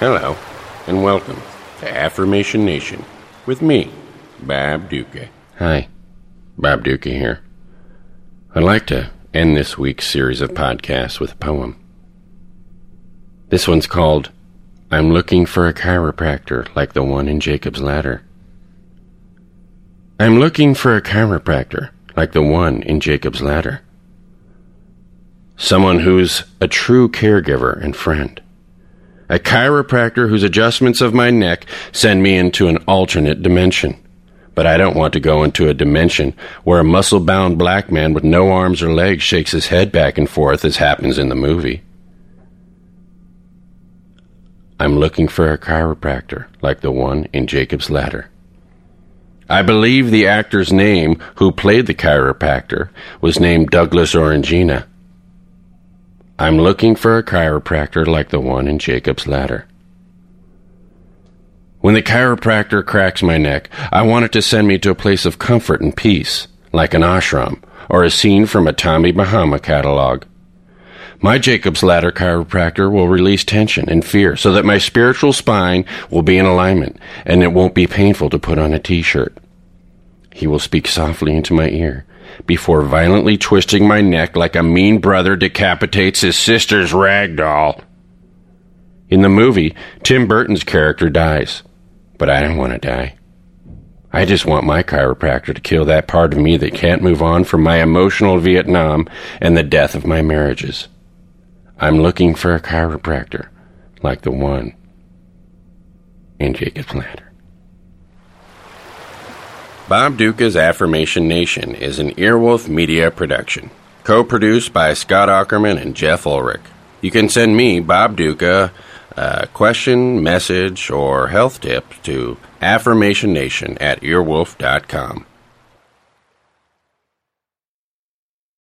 Hello, and welcome to Affirmation Nation with me, Bob Duca. Hi, Bob Duca here. I'd like to end this week's series of podcasts with a poem. This one's called, I'm Looking for a Chiropractor Like the One in Jacob's Ladder. I'm looking for a chiropractor like the one in Jacob's Ladder. Someone who's a true caregiver and friend. A chiropractor whose adjustments of my neck send me into an alternate dimension. But I don't want to go into a dimension where a muscle-bound black man with no arms or legs shakes his head back and forth as happens in the movie. I'm looking for a chiropractor like the one in Jacob's Ladder. I believe the actor's name who played the chiropractor was named Douglas Orangina. I'm looking for a chiropractor like the one in Jacob's Ladder. When the chiropractor cracks my neck, I want it to send me to a place of comfort and peace, like an ashram or a scene from a Tommy Bahama catalog. My Jacob's Ladder chiropractor will release tension and fear so that my spiritual spine will be in alignment and it won't be painful to put on a t-shirt. He will speak softly into my ear before violently twisting my neck like a mean brother decapitates his sister's rag doll. In the movie, Tim Burton's character dies, but I don't want to die. I just want my chiropractor to kill that part of me that can't move on from my emotional Vietnam and the death of my marriages. I'm looking for a chiropractor like the one in Jacob's Ladder. Bob Duca's Affirmation Nation is an Earwolf Media production, co-produced by Scott Ackerman and Jeff Ulrich. You can send me, Bob Duca, a question, message, or health tip to affirmationnation@earwolf.com.